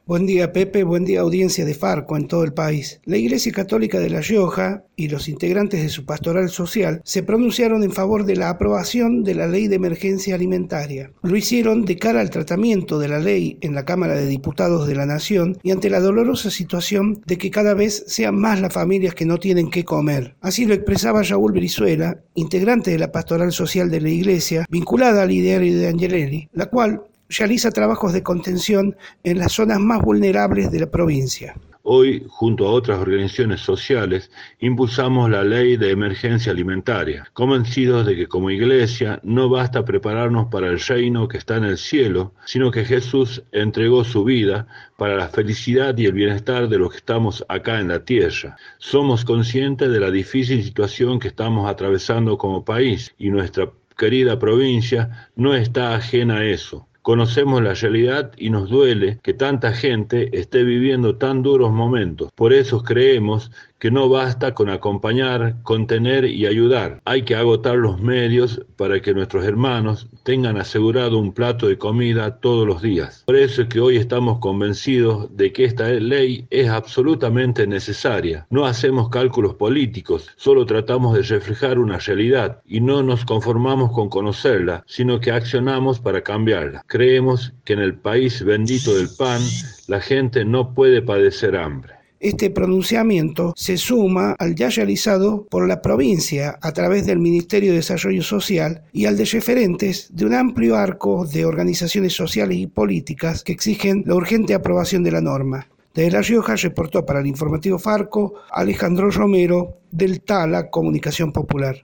Buen día, Pepe, buen día, audiencia de Farco en todo el país. La Iglesia Católica de La Rioja y los integrantes de su pastoral social se pronunciaron en favor de la aprobación de la Ley de Emergencia Alimentaria. Lo hicieron de cara al tratamiento de la ley en la Cámara de Diputados de la Nación y ante la dolorosa situación de que cada vez sean más las familias que no tienen qué comer. Así lo expresaba Raúl Brizuela, integrante de la pastoral social de la Iglesia, vinculada al ideario de Angelelli, la cual realiza trabajos de contención en las zonas más vulnerables de la provincia. Hoy, junto a otras organizaciones sociales, impulsamos la Ley de Emergencia Alimentaria, convencidos de que como Iglesia no basta prepararnos para el reino que está en el cielo, sino que Jesús entregó su vida para la felicidad y el bienestar de los que estamos acá en la tierra. Somos conscientes de la difícil situación que estamos atravesando como país y nuestra querida provincia no está ajena a eso. Conocemos la realidad y nos duele que tanta gente esté viviendo tan duros momentos. Por eso creemos que no basta con acompañar, contener y ayudar. Hay que agotar los medios para que nuestros hermanos tengan asegurado un plato de comida todos los días. Por eso es que hoy estamos convencidos de que esta ley es absolutamente necesaria. No hacemos cálculos políticos, solo tratamos de reflejar una realidad y no nos conformamos con conocerla, sino que accionamos para cambiarla. Creemos que en el país bendito del pan, la gente no puede padecer hambre. Este pronunciamiento se suma al ya realizado por la provincia a través del Ministerio de Desarrollo Social y al de referentes de un amplio arco de organizaciones sociales y políticas que exigen la urgente aprobación de la norma. Desde La Rioja reportó para el informativo Farco Alejandro Romero del Tala Comunicación Popular.